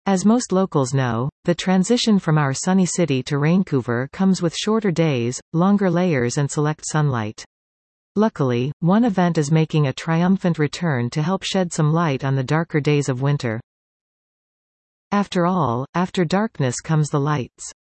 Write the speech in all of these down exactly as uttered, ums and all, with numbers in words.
As most locals know, the transition from our sunny city to Vancouver comes with shorter days, longer layers and select sunlight. Luckily, one event is making a triumphant return to help shed some light on the darker days of winter. After all, after darkness comes the lights.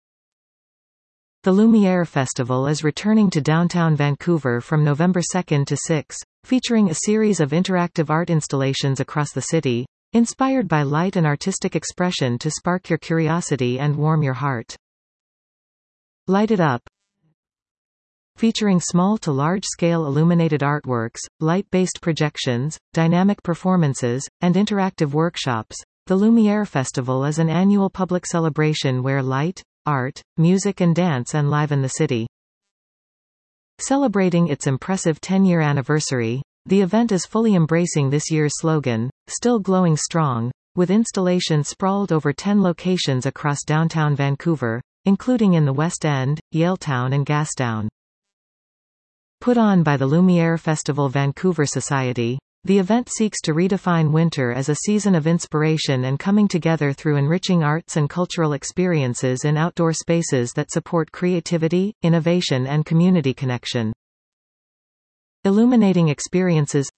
The Lumiere Festival is returning to downtown Vancouver from November second to sixth, featuring a series of interactive art installations across the city, inspired by light and artistic expression to spark your curiosity and warm your heart. Light It Up. Featuring small to large-scale illuminated artworks, light-based projections, dynamic performances, and interactive workshops, the Lumiere Festival is an annual public celebration where light, art, music and dance enliven the city. Celebrating its impressive ten-year anniversary, the event is fully embracing this year's slogan, "Still Glowing Strong," with installations sprawled over ten locations across downtown Vancouver, including in the West End, Yaletown and Gastown. Put on by the Lumiere Festival Vancouver Society, the event seeks to redefine winter as a season of inspiration and coming together through enriching arts and cultural experiences in outdoor spaces that support creativity, innovation and community connection. Illuminating experiences.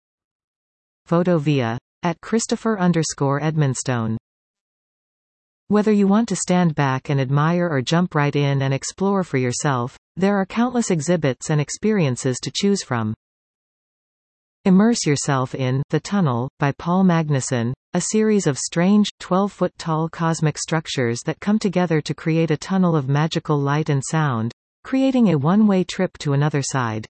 Photovia. At Christopher underscore Edmonstone. Whether you want to stand back and admire or jump right in and explore for yourself, there are countless exhibits and experiences to choose from. Immerse yourself in The Tunnel, by Paul Magnuson, a series of strange, twelve-foot-tall cosmic structures that come together to create a tunnel of magical light and sound, creating a one-way trip to another side.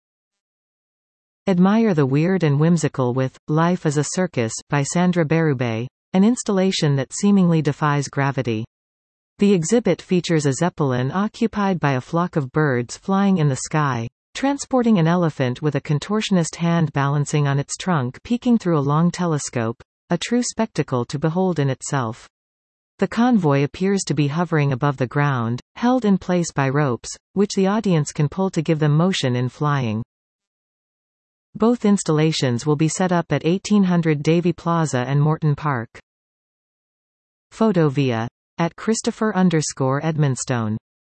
Admire the weird and whimsical with Life as a Circus, by Sandra Berube, an installation that seemingly defies gravity. The exhibit features a zeppelin occupied by a flock of birds flying in the sky, transporting an elephant with a contortionist hand balancing on its trunk peeking through a long telescope, a true spectacle to behold in itself. The convoy appears to be hovering above the ground, held in place by ropes, which the audience can pull to give them motion in flying. Both installations will be set up at eighteen hundred Davy Plaza and Morton Park. Photovia. At Christopher underscore Edmonstone.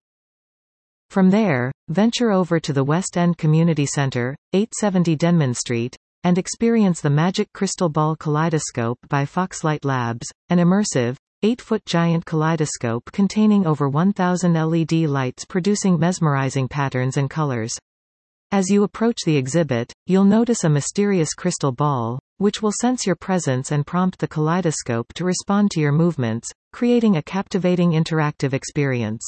From there, venture over to the West End Community Centre, eight seventy Denman Street, and experience the Magic Crystal Ball Kaleidoscope by Foxlight Labs, an immersive, eight-foot giant kaleidoscope containing over one thousand L E D lights producing mesmerizing patterns and colors. As you approach the exhibit, you'll notice a mysterious crystal ball, which will sense your presence and prompt the kaleidoscope to respond to your movements, creating a captivating interactive experience.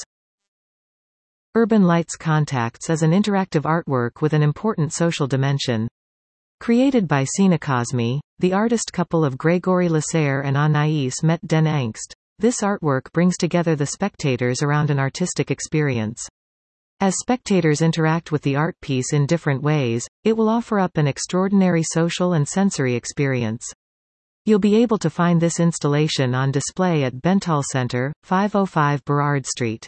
Urban Lights Contacts is an interactive artwork with an important social dimension. Created by Cinecosme, the artist couple of Grégory Lasserre and Anaïs Met den Angst, this artwork brings together the spectators around an artistic experience. As spectators interact with the art piece in different ways, it will offer up an extraordinary social and sensory experience. You'll be able to find this installation on display at Bentall Centre, five oh five Burrard Street.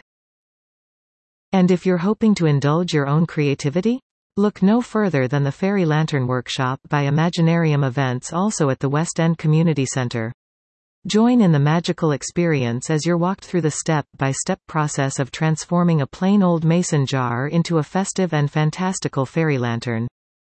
And if you're hoping to indulge your own creativity? Look no further than the Fairy Lantern Workshop by Imaginarium Events, also at the West End Community Centre. Join in the magical experience as you're walked through the step-by-step process of transforming a plain old mason jar into a festive and fantastical fairy lantern.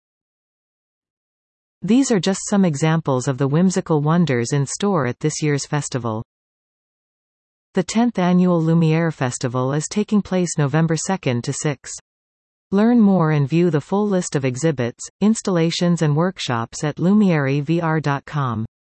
These are just some examples of the whimsical wonders in store at this year's festival. The tenth Annual Lumiere Festival is taking place November second to sixth. Learn more and view the full list of exhibits, installations and workshops at lumiere v r dot com.